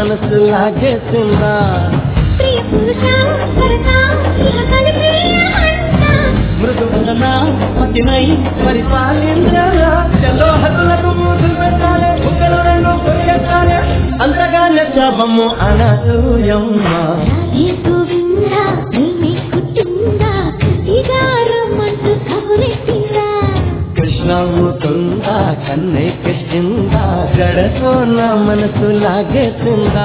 మనసు లాగేసిందా ప్రియ పురుష భరత ఇహ కలిపేయమంట మృదువదన పతినై పరిపాలించరా చలో హద్దులకు మూతులు పెట్టాలి బుగ్గలు రెండు కొరికెత్తాలి అంతగా నచ్చాబమ్ము అనసూయమ్మ రాజే గోవింద నీమే కుట్టిందా ఇదారమంటూ కబురెట్టిందా కృష్ణ ముకుంద కన్నే కృష్ణిందా జడతో నా మనసు లాగేసిందా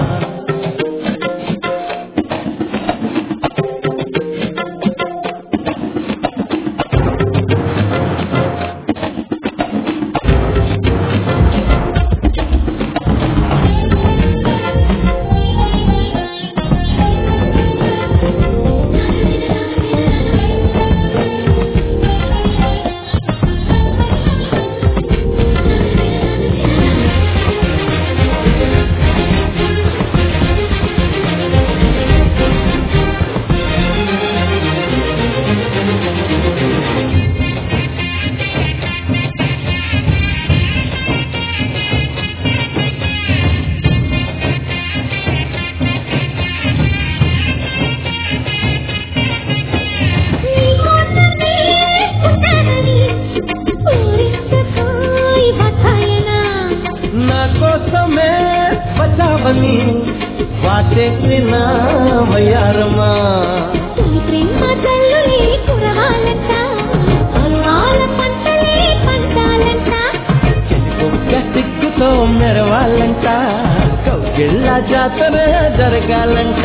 బచావని వాటేసిన వయ్యారమా ప్రేమ తల్లులే కురవాలంట అరువాల పంటలే పంచాలంట ఒక్క సిగ్గుతో మెరవాలంట కౌగిళ్ళ జాతర జరగాలంట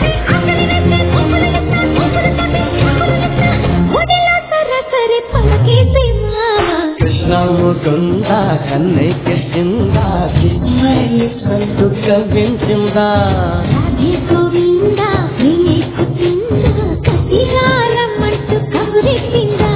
కృష్ణ ముకుంద కన్నే కృష్ణిందా కవించిందా రాజే గోవింద నీమే కుట్టిందా కసిగారమంటూ కబురెట్టిందా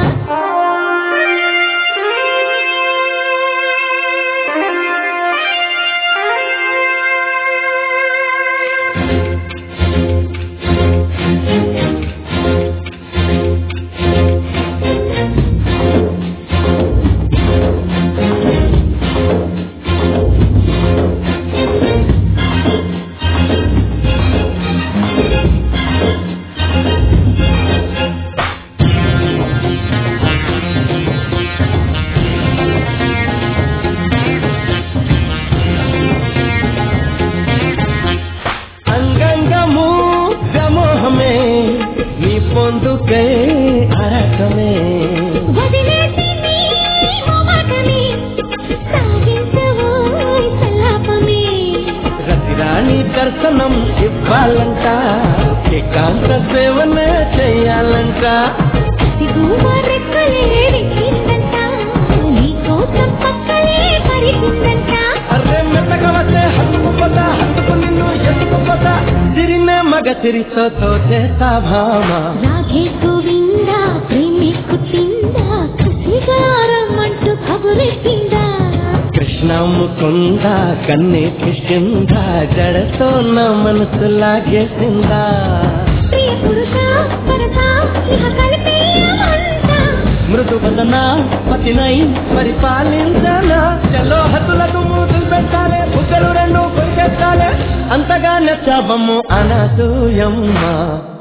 నీ పొందుకే అరకమే వదిలేసి నీ మొమాటమే సాగించవోయ్ సల్లాపమే రతిరాణి దర్శనం ఇవ్వాలంట ఏకాంత సేవన చేయాలంట సిగుమరెక్కలే రెక్కిందంట నీ కోసం పక్కలే పరిచిందంట అర్రే మెత్తగవతే హత్తుకు నిన్ను ఎత్తుకుపోతా తిరిన మగ తిరితో తోచేతా భామ రాధే గోవింద ప్రేమే కుట్టిందా కసిగారమంటూ కబురెట్టిందా కృష్ణ ముకుంద కన్నే కృష్ణిందా జడతో నా మనసు లాగేసిందా ప్రియ పురుష భరత ఇహ కలిపేయమంట మృదువదన పతినై పరిపాలించనా చలో హద్దులకు మూతులు పెట్టాలి బుగ్గలు రెండు కొరికెత్తాలి అంతగా నచ్చాబమ్ము అనసూయమ్మ